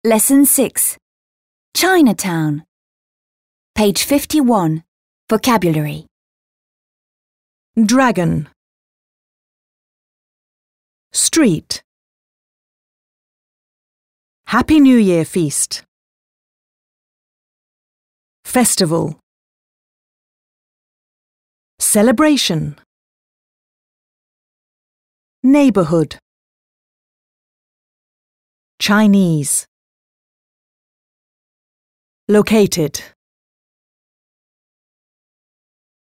Lesson 6. Chinatown. Page 51. Vocabulary. Dragon. Street. Happy New Year feast. Festival. Celebration. Neighborhood. Chinese. Located.